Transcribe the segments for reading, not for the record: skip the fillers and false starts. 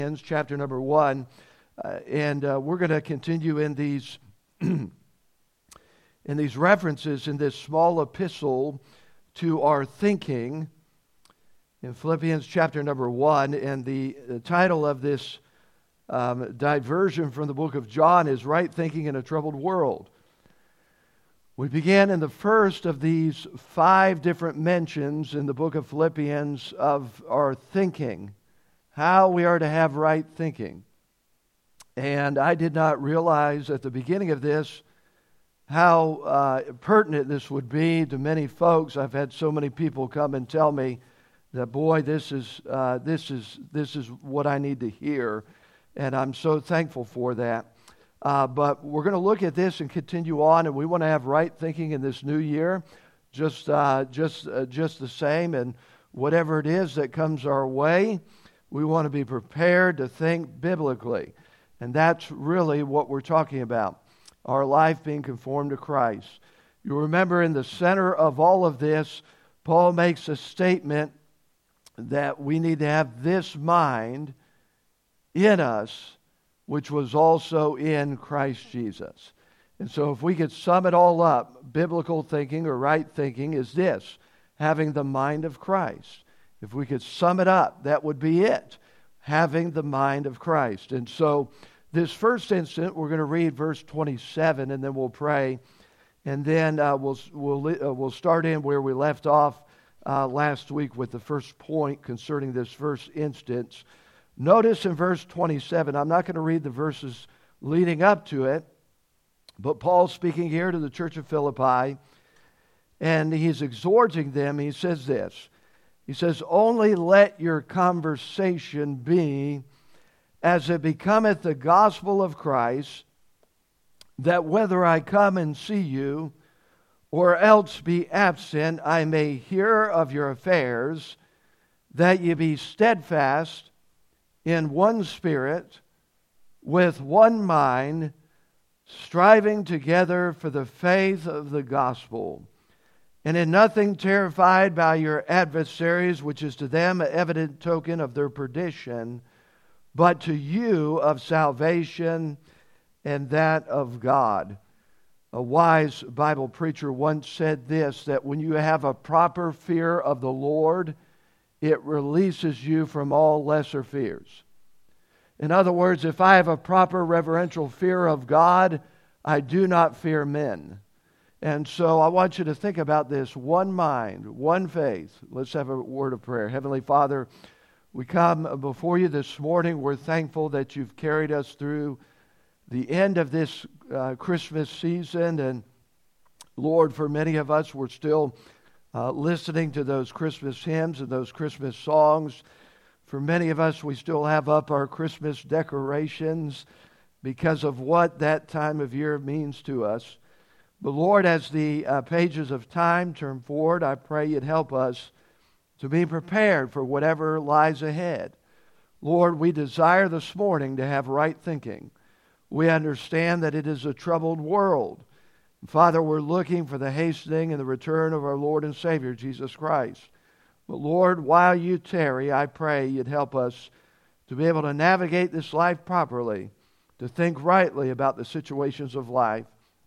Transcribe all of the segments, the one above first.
Chapter number 1, and we're going to continue in these in these references in this small epistle to our thinking in Philippians chapter number 1, and the title of this diversion from the book of John is Right Thinking in a Troubled World. We began in the first of these 5 different mentions in the book of Philippians of our thinking, how we are to have right thinking. And I did not realize at the beginning of this how pertinent this would be to many folks. I've had so many people come and tell me that, boy, this is what I need to hear, and I'm so thankful for that. But we're going to look at this and continue on, and we want to have right thinking in this new year, just the same, and whatever it is that comes our way, we want to be prepared to think biblically. And that's really what we're talking about, our life being conformed to Christ. You remember in the center of all of this, Paul makes a statement that we need to have this mind in us, which was also in Christ Jesus. And so if we could sum it all up, biblical thinking or right thinking is this, having the mind of Christ. If we could sum it up, that would be it, having the mind of Christ. And so this first instant, we're going to read verse 27, and then we'll pray, and then we'll start in where we left off last week with the first point concerning this first instance. Notice in verse 27, I'm not going to read the verses leading up to it, but Paul's speaking here to the church of Philippi, and he's exhorting them. He says this. He says, "Only let your conversation be as it becometh the gospel of Christ, that whether I come and see you, or else be absent, I may hear of your affairs, that ye be steadfast in one spirit, with one mind, striving together for the faith of the gospel, and in nothing terrified by your adversaries, which is to them an evident token of their perdition, but to you of salvation and that of God." A wise Bible preacher once said this, that when you have a proper fear of the Lord, it releases you from all lesser fears. In other words, if I have a proper reverential fear of God, I do not fear men. And so I want you to think about this. One mind, one faith. Let's have a word of prayer. Heavenly Father, we come before you this morning. We're thankful that you've carried us through the end of this Christmas season. And Lord, for many of us, we're still listening to those Christmas hymns and those Christmas songs. For many of us, we still have up our Christmas decorations because of what that time of year means to us. But Lord, as the pages of time turn forward, I pray you'd help us to be prepared for whatever lies ahead. Lord, we desire this morning to have right thinking. We understand that it is a troubled world. Father, we're looking for the hastening and the return of our Lord and Savior, Jesus Christ. But Lord, while you tarry, I pray you'd help us to be able to navigate this life properly, to think rightly about the situations of life.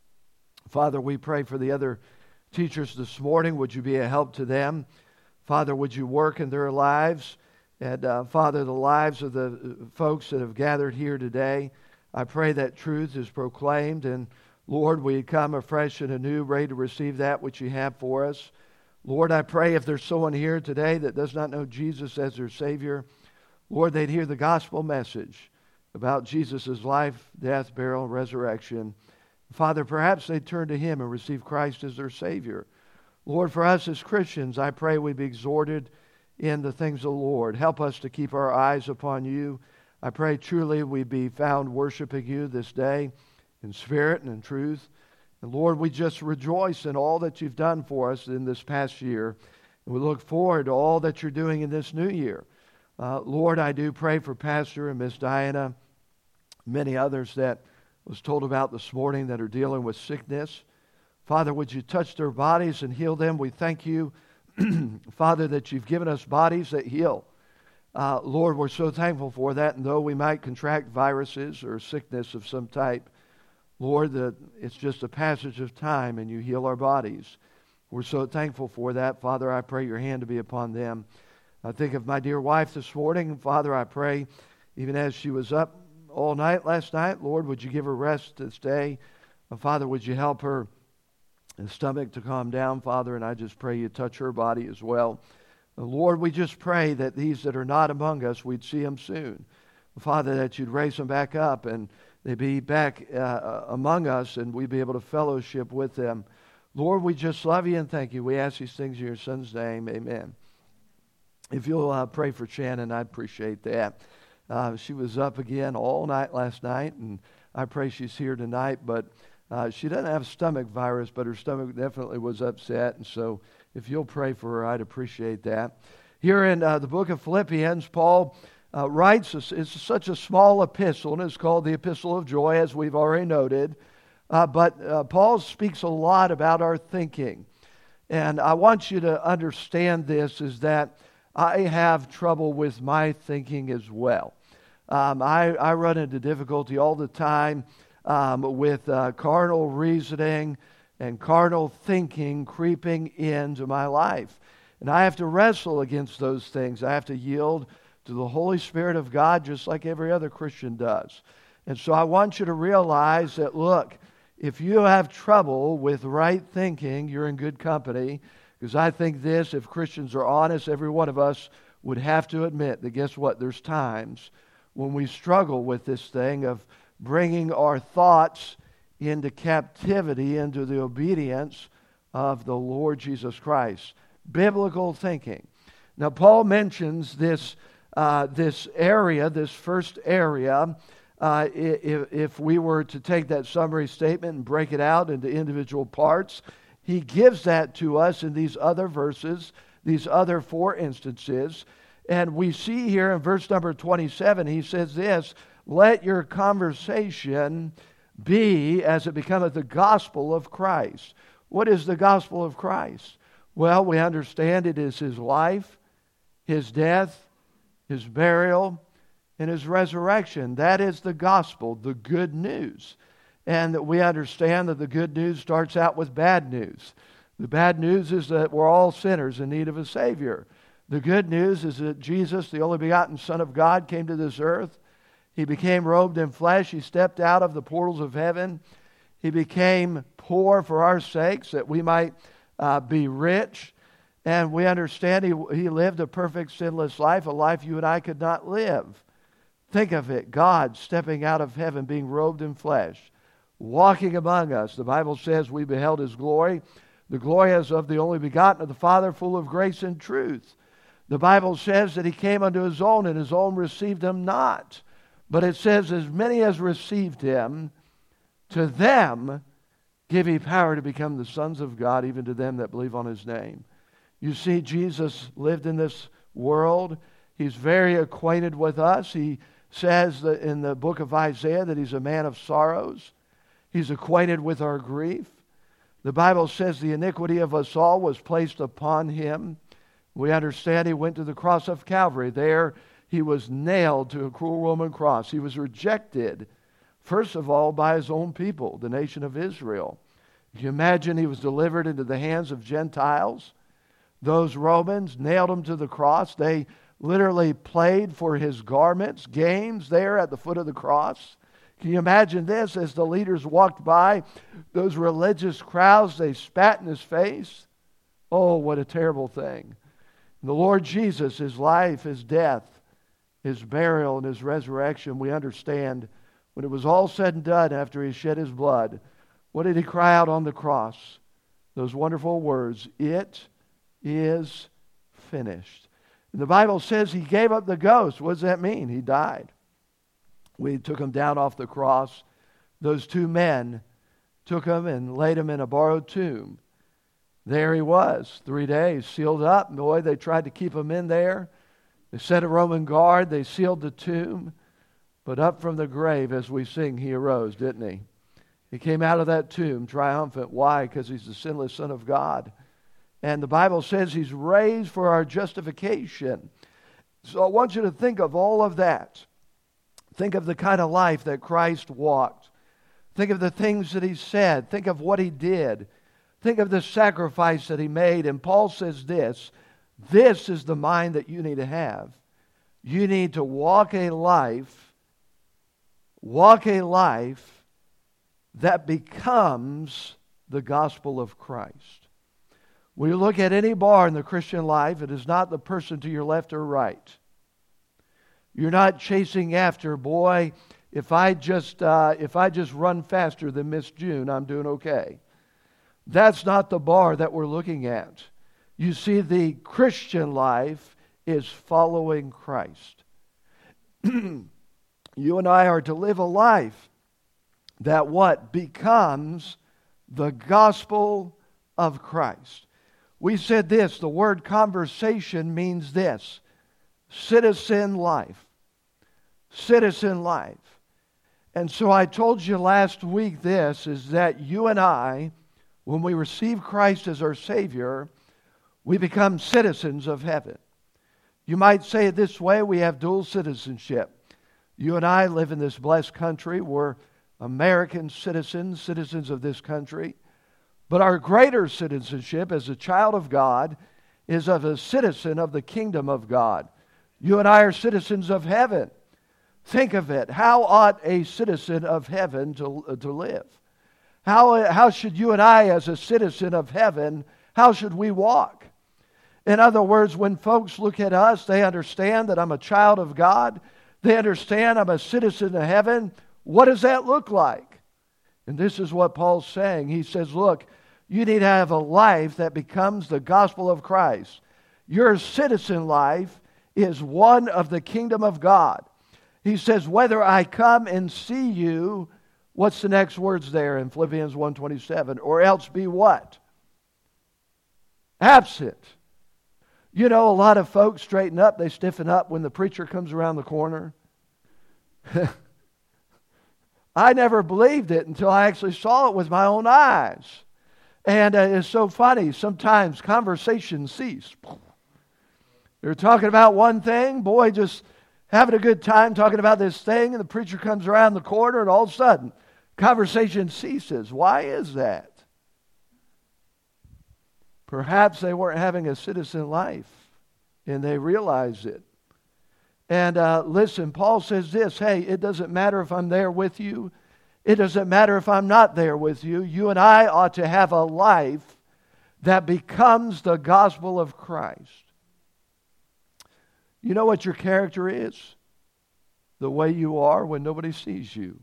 Father, we pray for the other teachers this morning. Would you be a help to them? Father, would you work in their lives? And Father, the lives of the folks that have gathered here today, I pray that truth is proclaimed. And Lord, we come afresh and anew, ready to receive that which you have for us. Lord, I pray if there's someone here today that does not know Jesus as their Savior, Lord, they'd hear the gospel message about Jesus' life, death, burial, and resurrection. Father, perhaps they'd turn to him and receive Christ as their Savior. Lord, for us as Christians, I pray we'd be exhorted in the things of the Lord. Help us to keep our eyes upon you. I pray truly we'd be found worshiping you this day in spirit and in truth. And Lord, we just rejoice in all that you've done for us in this past year. And we look forward to all that you're doing in this new year. Lord, I do pray for Pastor and Miss Diana, many others that was told about this morning that are dealing with sickness. Father, would you touch their bodies and heal them? We thank you, Father, that you've given us bodies that heal. Lord, we're so thankful for that. And though we might contract viruses or sickness of some type, Lord, that it's just a passage of time and you heal our bodies. We're so thankful for that. Father, I pray your hand to be upon them. I think of my dear wife this morning. Father, I pray, even as she was up all night last night, Lord, would you give her rest this day? Father, would you help her stomach to calm down, Father? And I just pray you touch her body as well. Lord, we just pray that these that are not among us, we'd see them soon. Father, that you'd raise them back up and they'd be back among us and we'd be able to fellowship with them. Lord, we just love you and thank you. We ask these things in your Son's name. Amen. If you'll pray for Shannon, I'd appreciate that. She was up again all night last night, and I pray she's here tonight. But she doesn't have stomach virus, but her stomach definitely was upset. And so if you'll pray for her, I'd appreciate that. Here in the book of Philippians, Paul writes, it's such a small epistle, and it's called the Epistle of Joy, as we've already noted. But Paul speaks a lot about our thinking. And I want you to understand this, is that I have trouble with my thinking as well. I run into difficulty all the time with carnal reasoning and carnal thinking creeping into my life. And I have to wrestle against those things. I have to yield to the Holy Spirit of God just like every other Christian does. And so I want you to realize that, look, if you have trouble with right thinking, you're in good company. Because I think this, if Christians are honest, every one of us would have to admit that, guess what? There's times when we struggle with this thing of bringing our thoughts into captivity, into the obedience of the Lord Jesus Christ. Biblical thinking. Now, Paul mentions this area, this first area. If we were to take that summary statement and break it out into individual parts, he gives that to us in these other verses, these other four instances. And we see here in verse number 27, he says this, let your conversation be as it becometh the gospel of Christ. What is the gospel of Christ? Well, we understand it is his life, his death, his burial, and his resurrection. That is the gospel, the good news. And that we understand that the good news starts out with bad news. The bad news is that we're all sinners in need of a Savior. The good news is that Jesus, the only begotten Son of God, came to this earth. He became robed in flesh. He stepped out of the portals of heaven. He became poor for our sakes, that we might be rich. And we understand he lived a perfect sinless life, a life you and I could not live. Think of it, God stepping out of heaven, being robed in flesh, walking among us. The Bible says we beheld his glory. The glory is of the only begotten of the Father, full of grace and truth. The Bible says that he came unto his own, and his own received him not. But it says, as many as received him, to them give he power to become the sons of God, even to them that believe on his name. You see, Jesus lived in this world. He's very acquainted with us. He says that in the book of Isaiah that he's a man of sorrows. He's acquainted with our grief. The Bible says the iniquity of us all was placed upon him. We understand he went to the cross of Calvary. There he was nailed to a cruel Roman cross. He was rejected, first of all, by his own people, the nation of Israel. Can you imagine he was delivered into the hands of Gentiles? Those Romans nailed him to the cross. They literally played for his garments, games there at the foot of the cross. Can you imagine this? As the leaders walked by, those religious crowds, they spat in his face. Oh, what a terrible thing. The Lord Jesus, his life, his death, his burial, and his resurrection, we understand when it was all said and done after he shed his blood, what did he cry out on the cross? Those wonderful words, it is finished. And the Bible says he gave up the ghost. What does that mean? He died. We took him down off the cross. Those two men took him and laid him in a borrowed tomb. There he was, 3 days, sealed up. Boy, they tried to keep him in there. They set a Roman guard. They sealed the tomb. But up from the grave, as we sing, he arose, didn't he? He came out of that tomb triumphant. Why? Because he's the sinless Son of God. And the Bible says he's raised for our justification. So I want you to think of all of that. Think of the kind of life that Christ walked. Think of the things that He said. Think of what He did. Think of the sacrifice that He made. And Paul says this is the mind that you need to have. You need to walk a life that becomes the gospel of Christ. When you look at any bar in the Christian life, it is not the person to your left or right. You're not chasing after, boy, if I just run faster than Miss June, I'm doing okay. That's not the bar that we're looking at. You see, the Christian life is following Christ. You and I are to live a life that what becomes the gospel of Christ. We said this, the word conversation means this, citizen life. Citizen life. And so I told you last week this, is that you and I, when we receive Christ as our Savior, we become citizens of heaven. You might say it this way, we have dual citizenship. You and I live in this blessed country. We're American citizens, citizens of this country. But our greater citizenship as a child of God is of a citizen of the kingdom of God. You and I are citizens of heaven. Think of it. How ought a citizen of heaven to live? How should you and I, as a citizen of heaven, how should we walk? In other words, when folks look at us, they understand that I'm a child of God. They understand I'm a citizen of heaven. What does that look like? And this is what Paul's saying. He says, look, you need to have a life that becomes the gospel of Christ. Your citizen life is one of the kingdom of God. He says, whether I come and see you, what's the next words there in Philippians 1:27? Or else be what? Absent. You know, a lot of folks straighten up, they stiffen up when the preacher comes around the corner. I never believed it until I actually saw it with my own eyes. And it's so funny, sometimes conversations cease. They're talking about one thing, boy, just having a good time talking about this thing, and the preacher comes around the corner, and all of a sudden, conversation ceases. Why is that? Perhaps they weren't having a citizen life, and they realized it. And listen, Paul says this, hey, it doesn't matter if I'm there with you. It doesn't matter if I'm not there with you. You and I ought to have a life that becomes the gospel of Christ. You know what your character is? The way you are when nobody sees you.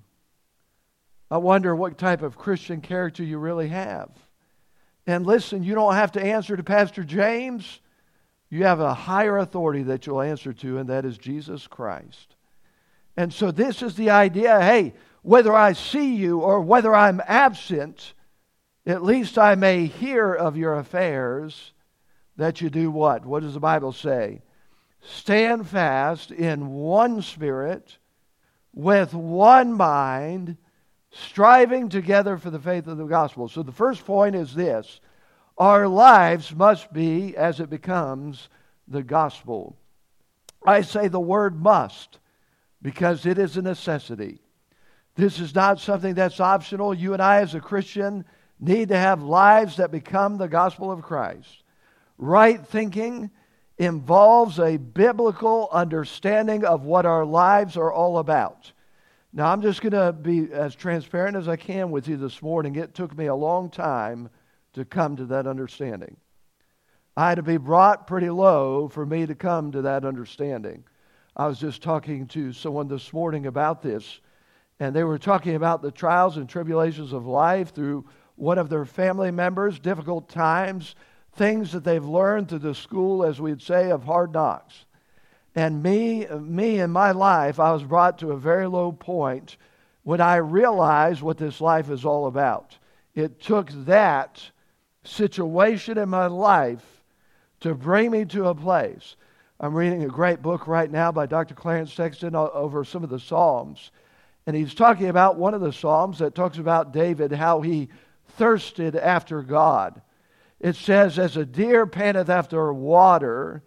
I wonder what type of Christian character you really have. And listen, you don't have to answer to Pastor James. You have a higher authority that you'll answer to, and that is Jesus Christ. And so this is the idea, hey, whether I see you or whether I'm absent, at least I may hear of your affairs, that you do what? What does the Bible say? Stand fast in one spirit, with one mind, striving together for the faith of the gospel. So the first point is this. Our lives must be as it becomes the gospel. I say the word must because it is a necessity. This is not something that's optional. You and I as a Christian need to have lives that become the gospel of Christ. Right thinking involves a biblical understanding of what our lives are all about. Now, I'm just going to be as transparent as I can with you this morning. It took me a long time to come to that understanding. I had to be brought pretty low for me to come to that understanding. I was just talking to someone this morning about this, and they were talking about the trials and tribulations of life through one of their family members, difficult times, things that they've learned through the school, as we'd say, of hard knocks. And me in my life, I was brought to a very low point when I realized what this life is all about. It took that situation in my life to bring me to a place. I'm reading a great book right now by Dr. Clarence Sexton over some of the Psalms. And he's talking about one of the Psalms that talks about David, how he thirsted after God. It says, as a deer panteth after water,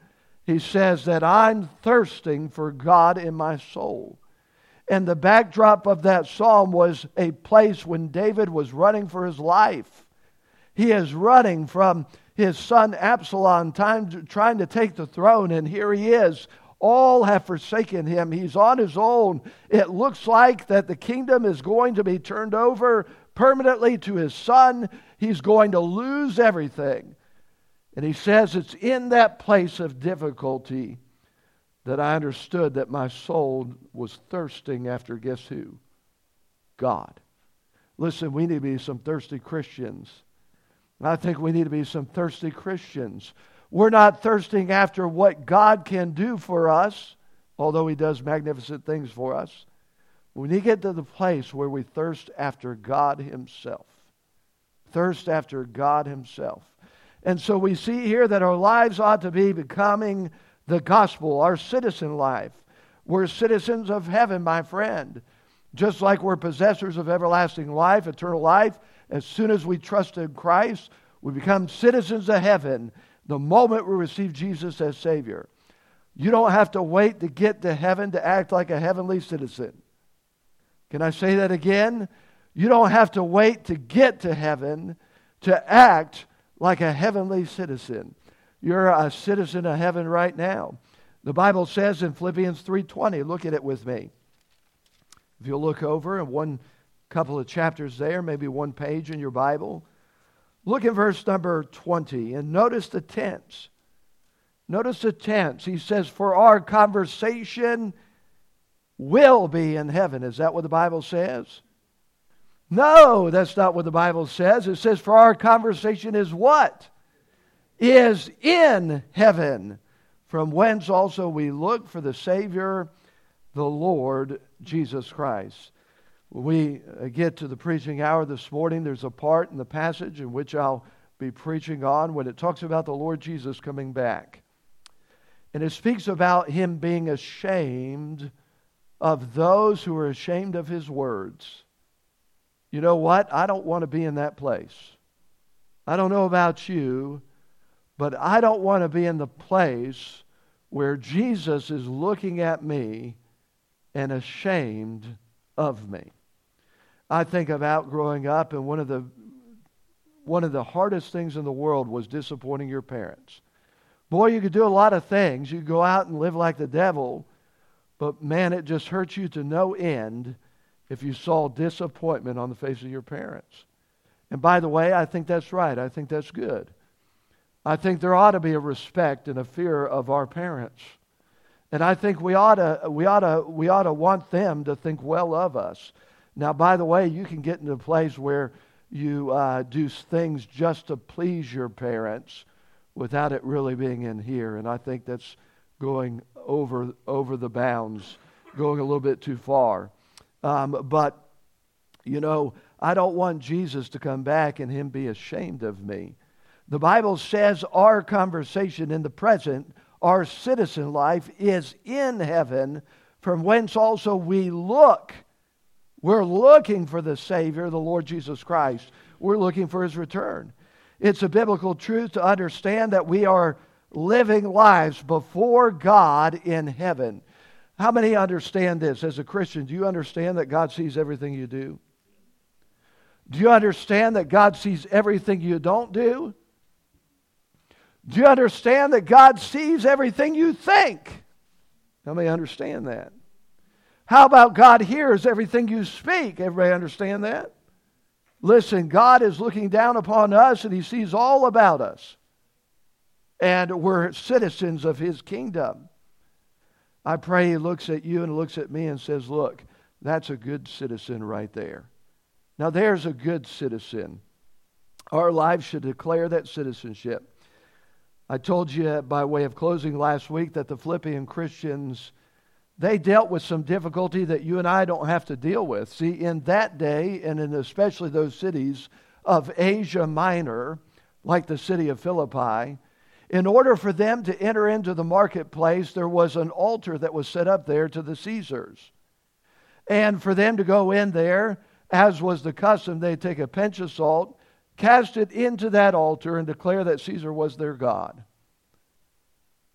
He says that I'm thirsting for God in my soul. And the backdrop of that psalm was a place when David was running for his life. He is running from his son Absalom, trying to take the throne, and here he is. All have forsaken him. He's on his own. It looks like that the kingdom is going to be turned over permanently to his son. He's going to lose everything. And he says, it's in that place of difficulty that I understood that my soul was thirsting after, guess who? God. Listen, we need to be some thirsty Christians. I think we need to be some thirsty Christians. We're not thirsting after what God can do for us, although He does magnificent things for us. We need to get to the place where we thirst after God Himself. Thirst after God Himself. And so we see here that our lives ought to be becoming the gospel, our citizen life. We're citizens of heaven, my friend. Just like we're possessors of everlasting life, eternal life, as soon as we trust in Christ, we become citizens of heaven the moment we receive Jesus as Savior. You don't have to wait to get to heaven to act like a heavenly citizen. Can I say that again? You don't have to wait to get to heaven to act like a heavenly citizen. You're a citizen of heaven right now. The Bible says in Philippians 3:20, look at it with me. If you'll look over in one couple of chapters there, maybe one page in your Bible, look at verse number 20 and notice the tense. Notice the tense. He says, for our conversation will be in heaven. Is that what the Bible says? No, that's not what the Bible says. It says, for our conversation is what? Is in heaven, from whence also we look for the Savior, the Lord Jesus Christ. When we get to the preaching hour this morning, there's a part in the passage in which I'll be preaching on when it talks about the Lord Jesus coming back. And it speaks about Him being ashamed of those who are ashamed of His words. You know what? I don't want to be in that place. I don't know about you, but I don't want to be in the place where Jesus is looking at me and ashamed of me. I think about growing up, and one of the hardest things in the world was disappointing your parents. Boy, you could do a lot of things. You could go out and live like the devil, but man, it just hurts you to no end if you saw disappointment on the face of your parents. And by the way, I think that's right. I think that's good. I think there ought to be a respect and a fear of our parents. And I think we ought to want them to think well of us. Now, by the way, you can get into a place where you do things just to please your parents without it really being in here. And I think that's going over the bounds, going a little bit too far. But, you know, I don't want Jesus to come back and Him be ashamed of me. The Bible says our conversation in the present, our citizen life, is in heaven, from whence also we look. We're looking for the Savior, the Lord Jesus Christ. We're looking for His return. It's a biblical truth to understand that we are living lives before God in heaven. How many understand this? As a Christian, do you understand that God sees everything you do? Do you understand that God sees everything you don't do? Do you understand that God sees everything you think? How many understand that? How about God hears everything you speak? Everybody understand that? Listen, God is looking down upon us and He sees all about us. And we're citizens of His kingdom. I pray He looks at you and looks at me and says, look, that's a good citizen right there. Now there's a good citizen. Our lives should declare that citizenship. I told you by way of closing last week that the Philippian Christians, they dealt with some difficulty that you and I don't have to deal with. See, in that day, and in especially those cities of Asia Minor, like the city of Philippi, in order for them to enter into the marketplace, there was an altar that was set up there to the Caesars. And for them to go in there, as was the custom, they'd take a pinch of salt, cast it into that altar, and declare that Caesar was their God.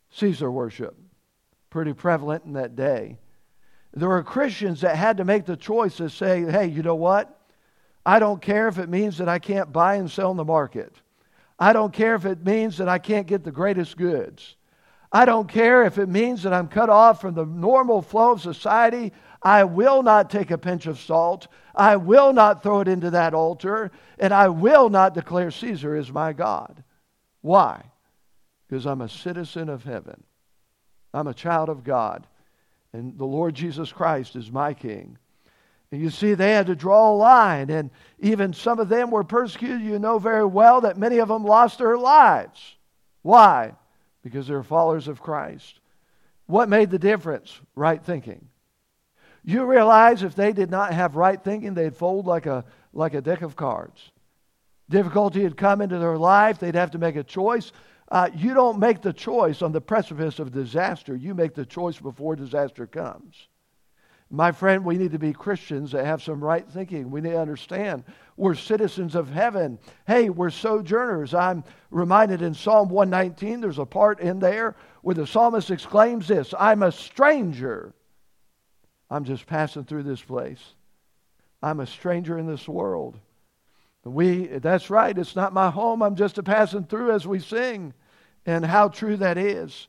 Caesar worship. Pretty prevalent in that day. There were Christians that had to make the choice to say, hey, you know what? I don't care if it means that I can't buy and sell in the market. I don't care if it means that I can't get the greatest goods. I don't care if it means that I'm cut off from the normal flow of society. I will not take a pinch of salt. I will not throw it into that altar. And I will not declare Caesar as my God. Why? Because I'm a citizen of heaven. I'm a child of God. And the Lord Jesus Christ is my King. And you see, they had to draw a line. And even some of them were persecuted. You know very well that many of them lost their lives. Why? Because they're followers of Christ. What made the difference? Right thinking. You realize if they did not have right thinking, they'd fold like a deck of cards. Difficulty had come into their life. They'd have to make a choice. You don't make the choice on the precipice of disaster. You make the choice before disaster comes. My friend, we need to be Christians that have some right thinking. We need to understand we're citizens of heaven. Hey, we're sojourners. I'm reminded in Psalm 119, there's a part in there where the psalmist exclaims this, I'm a stranger. I'm just passing through this place. I'm a stranger in this world. That's right, it's not my home. I'm just a passing through as we sing. And how true that is.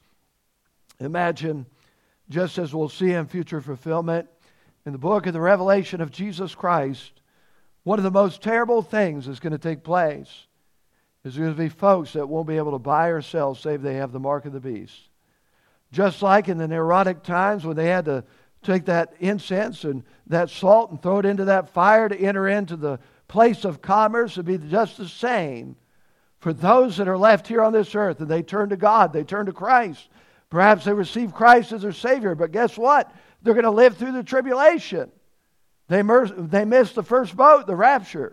Imagine, just as we'll see in future fulfillment, in the book of the Revelation of Jesus Christ, one of the most terrible things that's going to take place is there's going to be folks that won't be able to buy or sell save they have the mark of the beast. Just like in the neurotic times when they had to take that incense and that salt and throw it into that fire to enter into the place of commerce, it'd be just the same for those that are left here on this earth and they turn to God, they turn to Christ. Perhaps they receive Christ as their Savior, but guess what? They're going to live through the tribulation. They missed the first boat, the rapture.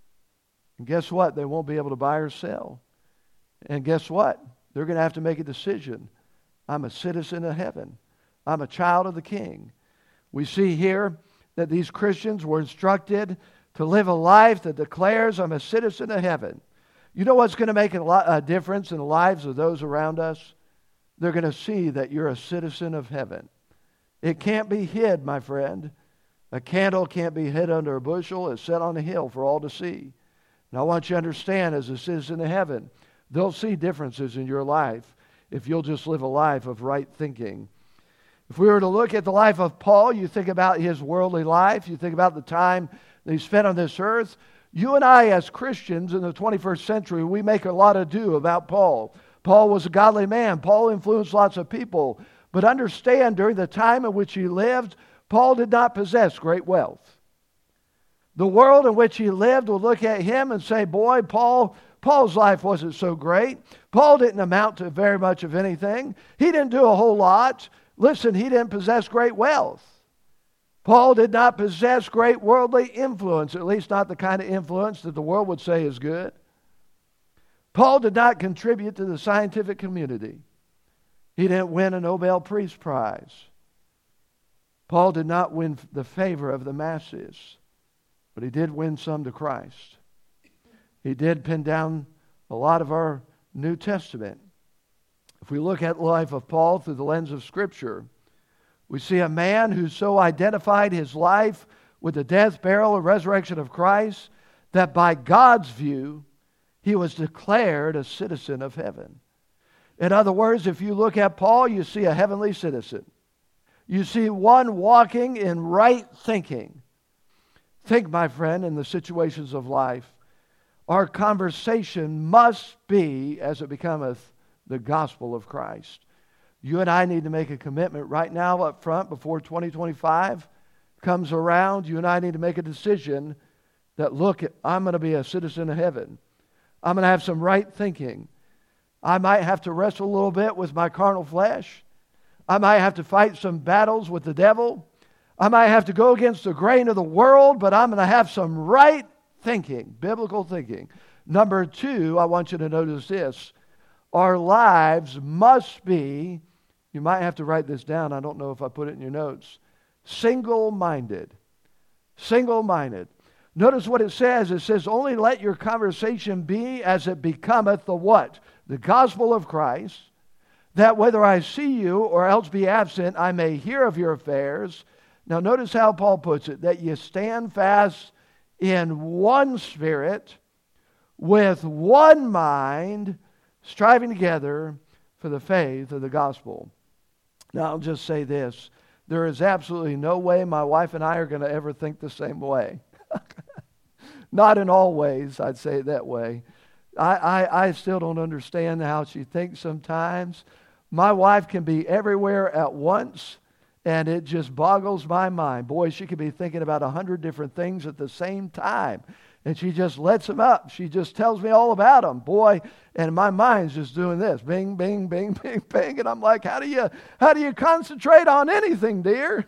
And guess what? They won't be able to buy or sell. And guess what? They're going to have to make a decision. I'm a citizen of heaven. I'm a child of the King. We see here that these Christians were instructed to live a life that declares I'm a citizen of heaven. You know what's going to make a difference in the lives of those around us? They're going to see that you're a citizen of heaven. It can't be hid, my friend. A candle can't be hid under a bushel. It's set on a hill for all to see. And I want you to understand, as a citizen of heaven, they'll see differences in your life if you'll just live a life of right thinking. If we were to look at the life of Paul, you think about his worldly life, you think about the time that he spent on this earth. You and I, as Christians in the 21st century, we make a lot ado about Paul. Paul was a godly man. Paul influenced lots of people. But understand, during the time in which he lived, Paul did not possess great wealth. The world in which he lived would look at him and say, boy, Paul's life wasn't so great. Paul didn't amount to very much of anything. He didn't do a whole lot. Listen, he didn't possess great wealth. Paul did not possess great worldly influence, at least not the kind of influence that the world would say is good. Paul did not contribute to the scientific community. He didn't win a Nobel Peace Prize. Paul did not win the favor of the masses, but he did win some to Christ. He did pin down a lot of our New Testament. If we look at the life of Paul through the lens of Scripture, we see a man who so identified his life with the death, burial, and resurrection of Christ that by God's view, he was declared a citizen of heaven. In other words, if you look at Paul, you see a heavenly citizen. You see one walking in right thinking. Think, my friend, in the situations of life, our conversation must be, as it becometh, the gospel of Christ. You and I need to make a commitment right now up front before 2025 comes around. You and I need to make a decision that, look, I'm going to be a citizen of heaven. I'm going to have some right thinking. I might have to wrestle a little bit with my carnal flesh. I might have to fight some battles with the devil. I might have to go against the grain of the world, but I'm going to have some right thinking, biblical thinking. Number two, I want you to notice this. Our lives must be, you might have to write this down, I don't know if I put it in your notes, single-minded. Single-minded. Notice what it says. It says, only let your conversation be as it becometh the what? The gospel of Christ, that whether I see you or else be absent, I may hear of your affairs. Now notice how Paul puts it, that you stand fast in one spirit, with one mind, striving together for the faith of the gospel. Now I'll just say this. There is absolutely no way my wife and I are going to ever think the same way. Not in all ways, I'd say it that way. I still don't understand how she thinks sometimes. My wife can be everywhere at once, and it just boggles my mind. Boy, she could be thinking about 100 different things at the same time, and she just lets them up. She just tells me all about them. Boy, and my mind's just doing this. Bing, bing, bing, bing, bing. And I'm like, how do you concentrate on anything, dear?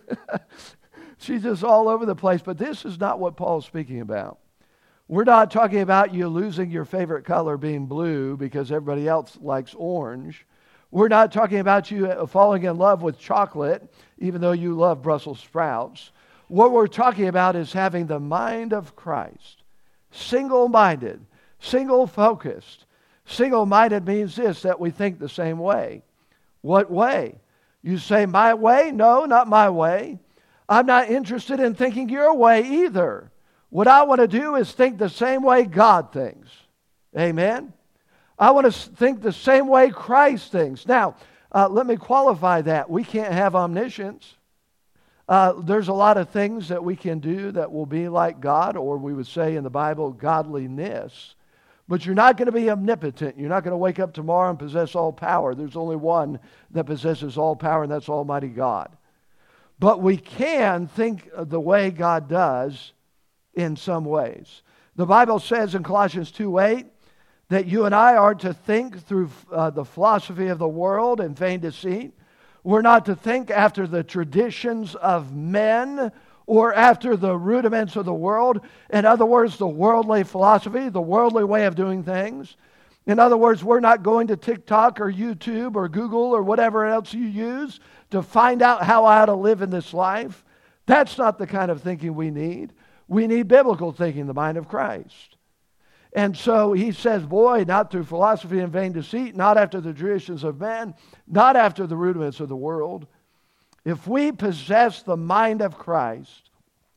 She's just all over the place. But this is not what Paul's speaking about. We're not talking about you losing your favorite color being blue because everybody else likes orange. We're not talking about you falling in love with chocolate, even though you love Brussels sprouts. What we're talking about is having the mind of Christ. Single-minded, single-focused. Single-minded means this, that we think the same way. What way? You say, my way? No, not my way. I'm not interested in thinking your way either. What I want to do is think the same way God thinks. Amen? I want to think the same way Christ thinks. Now, let me qualify that. We can't have omniscience. There's a lot of things that we can do that will be like God, or we would say in the Bible, godliness. But you're not going to be omnipotent. You're not going to wake up tomorrow and possess all power. There's only one that possesses all power, and that's Almighty God. But we can think the way God does in some ways. The Bible says in Colossians 2:8 that you and I are to think through the philosophy of the world and vain deceit. We're not to think after the traditions of men or after the rudiments of the world. In other words, the worldly philosophy, the worldly way of doing things. In other words, we're not going to TikTok or YouTube or Google or whatever else you use to find out how I ought to live in this life. That's not the kind of thinking we need. We need biblical thinking, the mind of Christ. And so he says, boy, not through philosophy and vain deceit, not after the traditions of men, not after the rudiments of the world. If we possess the mind of Christ,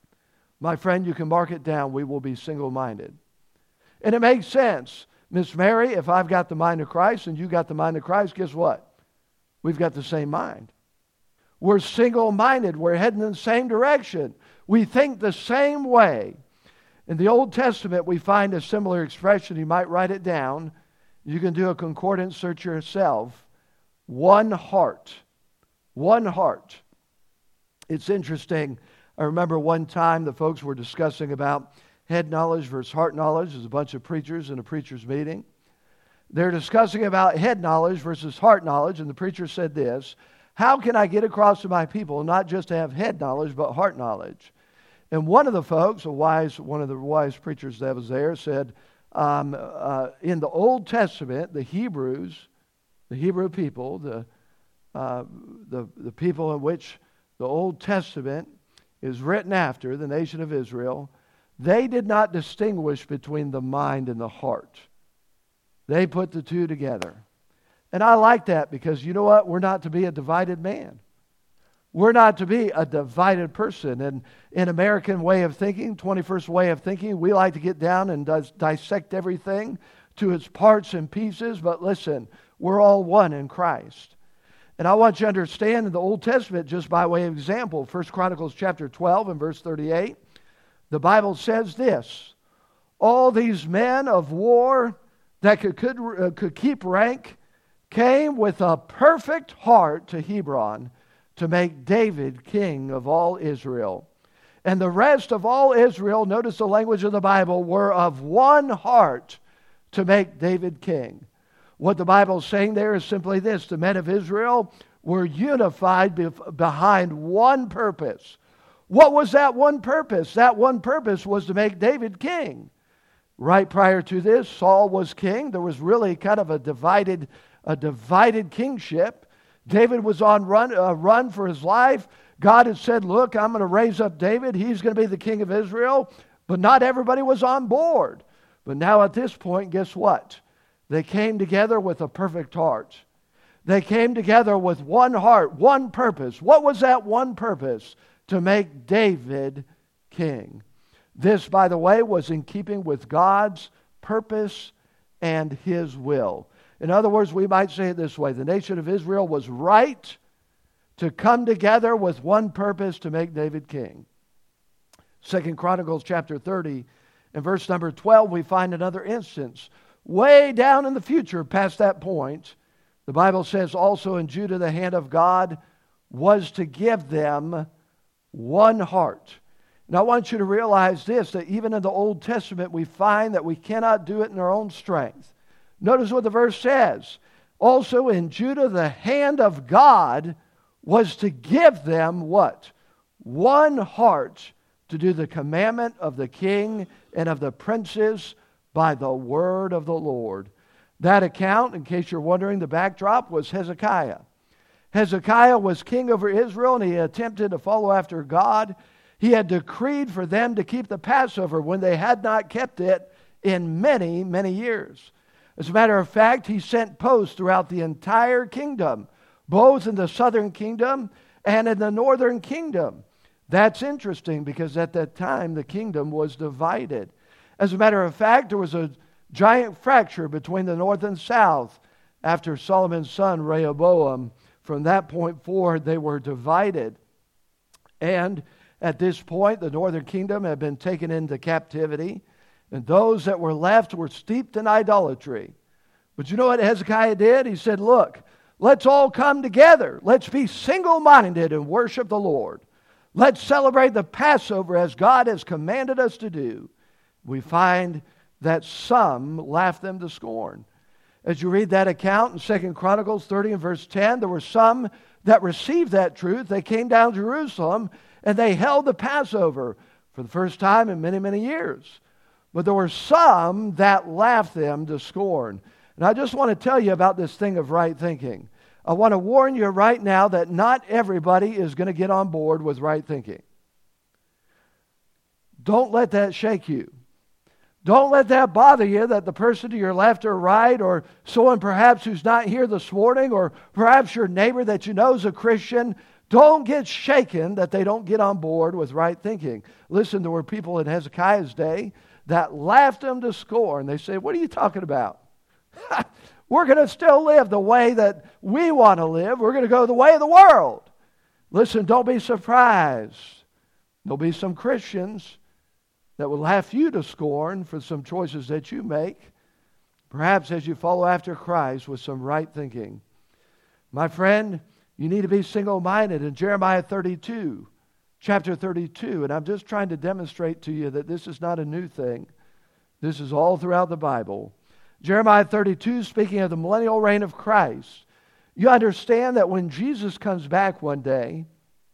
my friend, you can mark it down, we will be single-minded. And it makes sense. Miss Mary, if I've got the mind of Christ and you got the mind of Christ, guess what? We've got the same mind. We're single-minded. We're heading in the same direction. We think the same way. In the Old Testament, we find a similar expression. You might write it down. You can do a concordance search yourself. One heart. One heart. It's interesting. I remember one time the folks were discussing about head knowledge versus heart knowledge. There's a bunch of preachers in a preacher's meeting. They're discussing about head knowledge versus heart knowledge, and the preacher said this: how can I get across to my people not just to have head knowledge, but heart knowledge? And one of the folks, one of the wise preachers that was there, said, in the Old Testament, the Hebrews, the Hebrew people, the people in which the Old Testament is written after, the nation of Israel, they did not distinguish between the mind and the heart. They put the two together. And I like that because you know what? We're not to be a divided man. We're not to be a divided person. And in American way of thinking, 21st way of thinking, we like to get down and dissect everything to its parts and pieces. But listen, we're all one in Christ. And I want you to understand in the Old Testament, just by way of example, 1 Chronicles chapter 12 and verse 38, the Bible says this: all these men of war that could keep rank came with a perfect heart to Hebron to make David king of all Israel. And the rest of all Israel, notice the language of the Bible, were of one heart to make David king. What the Bible is saying there is simply this: the men of Israel were unified behind one purpose. What was that one purpose? That one purpose was to make David king. Right prior to this, Saul was king. There was really kind of a divided kingship. David was on run for his life. God had said, look, I'm going to raise up David. He's going to be the king of Israel. But not everybody was on board. But now at this point, guess what? They came together with a perfect heart. They came together with one heart, one purpose. What was that one purpose? To make David king. This, by the way, was in keeping with God's purpose and His will. In other words, we might say it this way. The nation of Israel was right to come together with one purpose, to make David king. 2 Chronicles chapter 30 and verse number 12, we find another instance. Way down in the future, past that point, the Bible says, also in Judah the hand of God was to give them one heart. And I want you to realize this, that even in the Old Testament we find that we cannot do it in our own strength. Notice what the verse says. Also in Judah the hand of God was to give them what? One heart to do the commandment of the king and of the princes by the word of the Lord. That account, in case you're wondering, the backdrop was Hezekiah. Hezekiah was king over Israel, and he attempted to follow after God. He had decreed for them to keep the Passover when they had not kept it in many, many years. As a matter of fact, he sent posts throughout the entire kingdom, both in the southern kingdom and in the northern kingdom. That's interesting because at that time the kingdom was divided. As a matter of fact, there was a giant fracture between the north and south after Solomon's son Rehoboam. From that point forward, they were divided. And at this point, the northern kingdom had been taken into captivity, and those that were left were steeped in idolatry. But you know what Hezekiah did? He said, look, let's all come together. Let's be single-minded and worship the Lord. Let's celebrate the Passover as God has commanded us to do. We find that some laughed them to scorn. As you read that account in 2 Chronicles 30 and verse 10, there were some that received that truth. They came down to Jerusalem and they held the Passover for the first time in many, many years. But there were some that laughed them to scorn. And I just want to tell you about this thing of right thinking. I want to warn you right now that not everybody is going to get on board with right thinking. Don't let that shake you. Don't let that bother you that the person to your left or right, or someone perhaps who's not here this morning, or perhaps your neighbor that you know is a Christian, don't get shaken that they don't get on board with right thinking. Listen, there were people in Hezekiah's day that laughed him to scorn. They say, what are you talking about? We're going to still live the way that we want to live. We're going to go the way of the world. Listen, don't be surprised. There'll be some Christians that will laugh you to scorn for some choices that you make, perhaps as you follow after Christ with some right thinking. My friend, you need to be single-minded. In Jeremiah 32, chapter 32, and I'm just trying to demonstrate to you that this is not a new thing. This is all throughout the Bible. Jeremiah 32, speaking of the millennial reign of Christ, you understand that when Jesus comes back one day,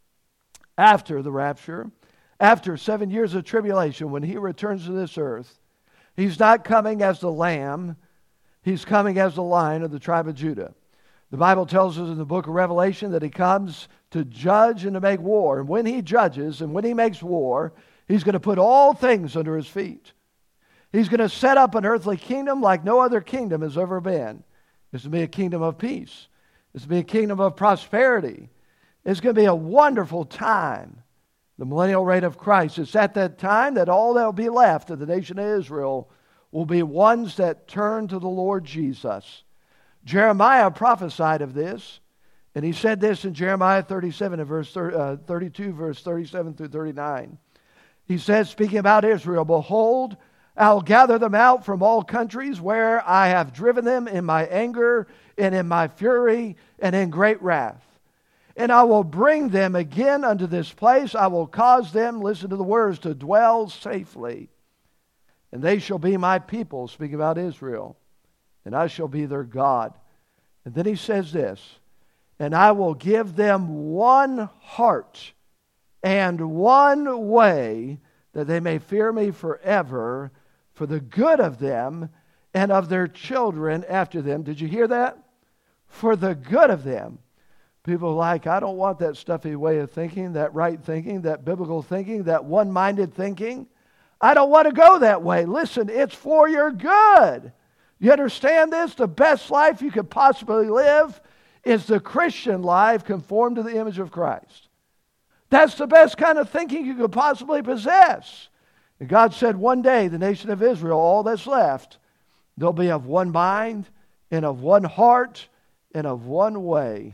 after the rapture, after 7 years of tribulation, when He returns to this earth, He's not coming as the Lamb, He's coming as the Lion of the tribe of Judah. The Bible tells us in the book of Revelation that He comes to judge and to make war. And when He judges and when He makes war, He's going to put all things under His feet. He's going to set up an earthly kingdom like no other kingdom has ever been. It's going to be a kingdom of peace. It's going to be a kingdom of prosperity. It's going to be a wonderful time. The millennial reign of Christ. It's at that time that all that will be left of the nation of Israel will be ones that turn to the Lord Jesus. Jeremiah prophesied of this, and he said this in Jeremiah 37 and verse 32, verse 37 through 39. He says, speaking about Israel, behold, I'll gather them out from all countries where I have driven them in my anger and in my fury and in great wrath. And I will bring them again unto this place. I will cause them, listen to the words, to dwell safely. And they shall be my people, speaking about Israel. And I shall be their God. And then he says this, and I will give them one heart and one way, that they may fear me forever, for the good of them and of their children after them. Did you hear that? For the good of them. People are like, I don't want that stuffy way of thinking, that right thinking, that biblical thinking, that one-minded thinking. I don't want to go that way. Listen, it's for your good. You understand this? The best life you could possibly live is the Christian life conformed to the image of Christ. That's the best kind of thinking you could possibly possess. And God said one day, the nation of Israel, all that's left, they'll be of one mind and of one heart and of one way.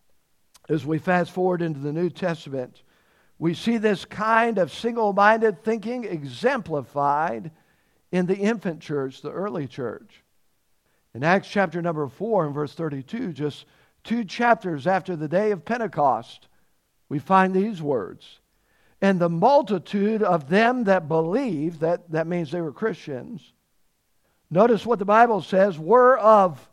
As we fast forward into the New Testament, we see this kind of single-minded thinking exemplified in the infant church, the early church. In Acts chapter number 4 and verse 32, just 2 chapters after the day of Pentecost, we find these words. And the multitude of them that believed, that means they were Christians, notice what the Bible says, were of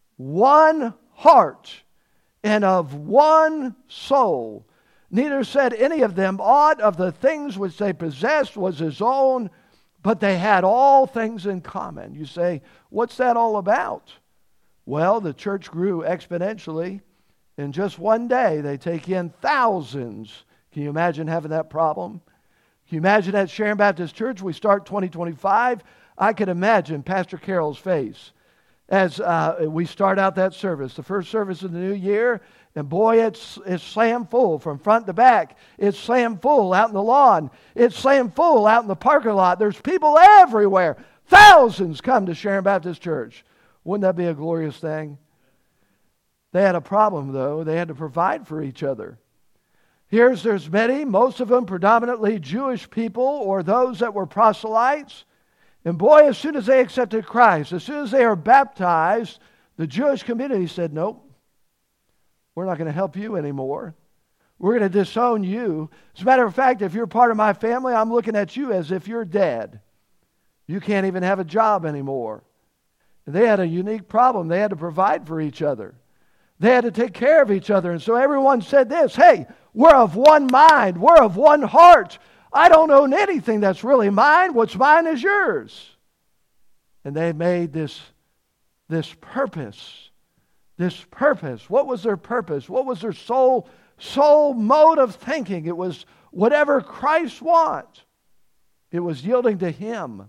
one heart and of one soul. Neither said any of them aught of the things which they possessed was his own, but they had all things in common. You say, what's that all about? Well, the church grew exponentially. In just one day, they take in thousands. Can you imagine having that problem? Can you imagine at Sharon Baptist Church, we start 2025? I could imagine Pastor Carroll's face as we start out that service, the first service of the new year, and boy, it's slammed full from front to back. It's slammed full out in the lawn. It's slammed full out in the parking lot. There's people everywhere. Thousands come to Sharon Baptist Church. Wouldn't that be a glorious thing? They had a problem, though. They had to provide for each other. There's many, most of them predominantly Jewish people or those that were proselytes. And boy, as soon as they accepted Christ, as soon as they were baptized, the Jewish community said, nope, we're not going to help you anymore. We're going to disown you. As a matter of fact, if you're part of my family, I'm looking at you as if you're dead. You can't even have a job anymore. And they had a unique problem. They had to provide for each other. They had to take care of each other. And so everyone said this, hey, we're of one mind. We're of one heart. I don't own anything that's really mine. What's mine is yours. And they made this purpose. This purpose. What was their purpose? What was their sole mode of thinking? It was whatever Christ wants. It was yielding to Him.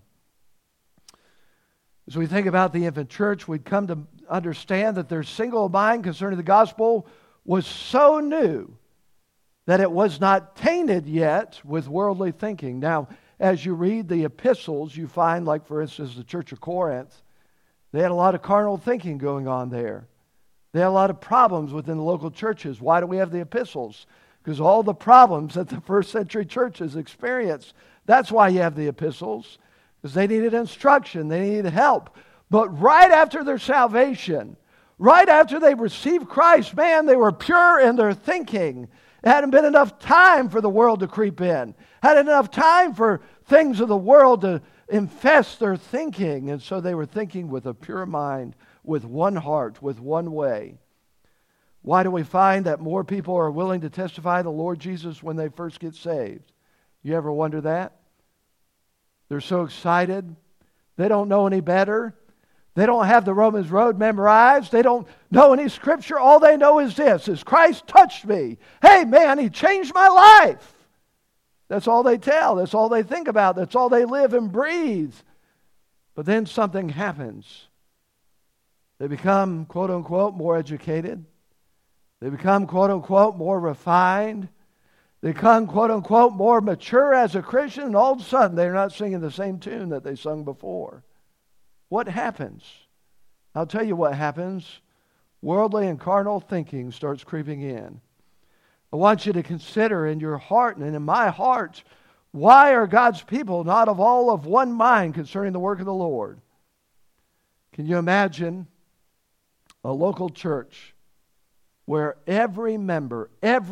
As we think about the infant church, we'd come to understand that their single mind concerning the gospel was so new that it was not tainted yet with worldly thinking. Now, as you read the epistles, you find, like for instance, the Church of Corinth, they had a lot of carnal thinking going on there. They had a lot of problems within the local churches. Why do we have the epistles? Because all the problems that the first century churches experienced. That's why you have the epistles. Because they needed instruction. They needed help. But right after their salvation, right after they received Christ, man, they were pure in their thinking. It hadn't been enough time for the world to creep in. Hadn't enough time for things of the world to infest their thinking. And so they were thinking with a pure mind, with one heart, with one way. Why do we find that more people are willing to testify the Lord Jesus when they first get saved? You ever wonder that? They're so excited. They don't know any better. They don't have the Romans Road memorized. They don't know any scripture. All they know is this, is Christ touched me. Hey man, He changed my life. That's all they tell. That's all they think about. That's all they live and breathe. But then something happens. They become, quote unquote, more educated. They become, quote unquote, more refined. They become, quote unquote, more mature as a Christian, and all of a sudden they're not singing the same tune that they sung before. What happens? I'll tell you what happens. Worldly and carnal thinking starts creeping in. I want you to consider in your heart and in my heart, why are God's people not of all of one mind concerning the work of the Lord? Can you imagine a local church where every member,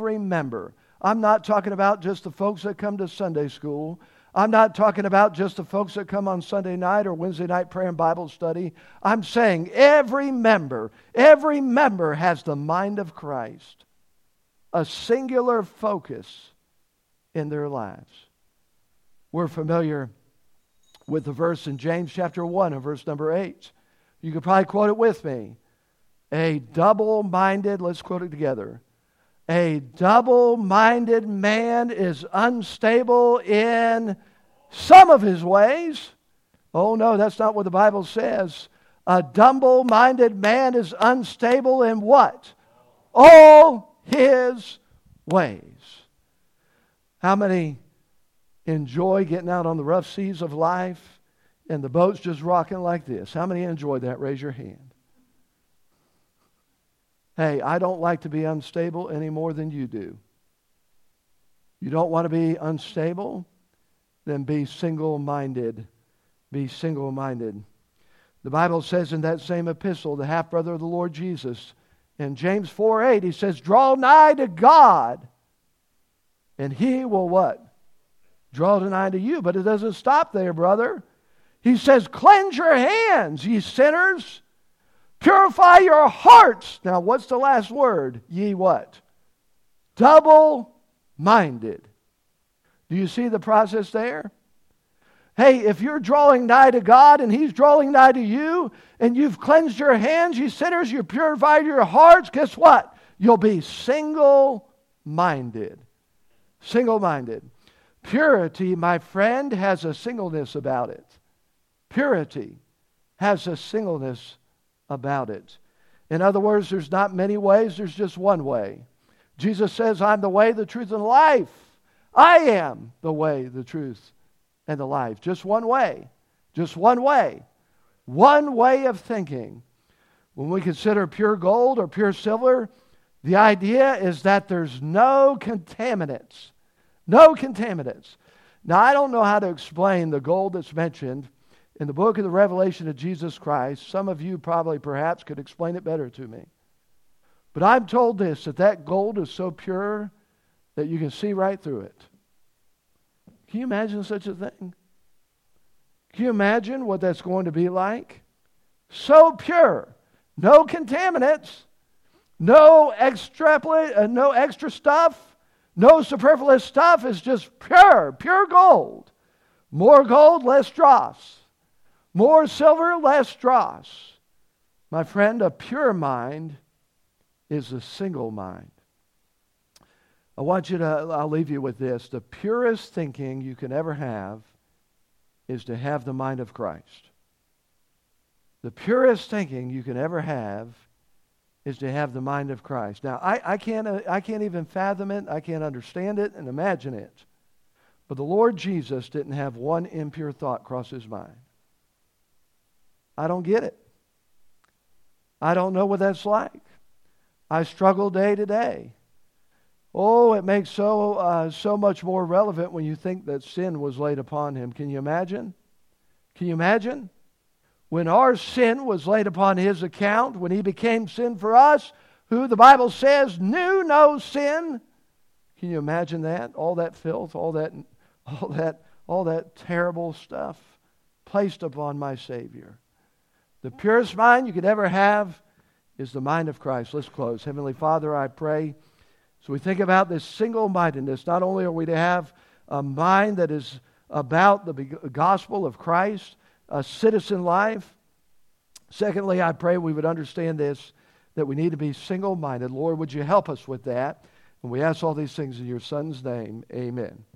I'm not talking about just the folks that come to Sunday school. I'm not talking about just the folks that come on Sunday night or Wednesday night prayer and Bible study. I'm saying every member has the mind of Christ, a singular focus in their lives. We're familiar with the verse in James chapter 1 and verse number 8. You could probably quote it with me. A double-minded, let's quote it together. A double-minded man is unstable in some of his ways. Oh no, that's not what the Bible says. A double-minded man is unstable in what? all his ways. How many enjoy getting out on the rough seas of life and the boat's just rocking like this? How many enjoy that? Raise your hand. Hey, I don't like to be unstable any more than you do. You don't want to be unstable? Then be single-minded. Be single-minded. The Bible says in that same epistle, the half-brother of the Lord Jesus, in James 4:8, he says, draw nigh to God, and he will what? Draw nigh to you. But it doesn't stop there, brother. He says, cleanse your hands, ye sinners. Purify your hearts. Now, what's the last word? Ye what? Double-minded. Do you see the process there? Hey, if you're drawing nigh to God and He's drawing nigh to you, and you've cleansed your hands, you sinners, you purified your hearts, guess what? You'll be single-minded. Single-minded. Purity, my friend, has a singleness about it. Purity has a singleness about it. In other words, there's not many ways, there's just one way. Jesus says, I'm the way, the truth, and the life. I am the way, the truth, and the life. Just one way. Just one way. One way of thinking. When we consider pure gold or pure silver, the idea is that there's no contaminants. No contaminants. Now, I don't know how to explain the gold that's mentioned in the book of the Revelation of Jesus Christ. Some of you probably perhaps could explain it better to me. But I'm told this, that gold is so pure that you can see right through it. Can you imagine such a thing? Can you imagine what that's going to be like? So pure. No contaminants. No extra stuff. No superfluous stuff. It's just pure gold. More gold, less dross. More silver, less dross. My friend, a pure mind is a single mind. I'll leave you with this. The purest thinking you can ever have is to have the mind of Christ. The purest thinking you can ever have is to have the mind of Christ. Now, I can't even fathom it. I can't understand it and imagine it. But the Lord Jesus didn't have one impure thought cross His mind. I don't get it. I don't know what that's like. I struggle day to day. Oh, it makes so much more relevant when you think that sin was laid upon Him. Can you imagine? Can you imagine? When our sin was laid upon His account, when He became sin for us, who the Bible says knew no sin. Can you imagine that? All that filth, all that terrible stuff placed upon my Savior. The purest mind you could ever have is the mind of Christ. Let's close. Heavenly Father, I pray, so we think about this single-mindedness. Not only are we to have a mind that is about the gospel of Christ, a citizen life. Secondly, I pray we would understand this, that we need to be single-minded. Lord, would you help us with that? And we ask all these things in your Son's name. Amen.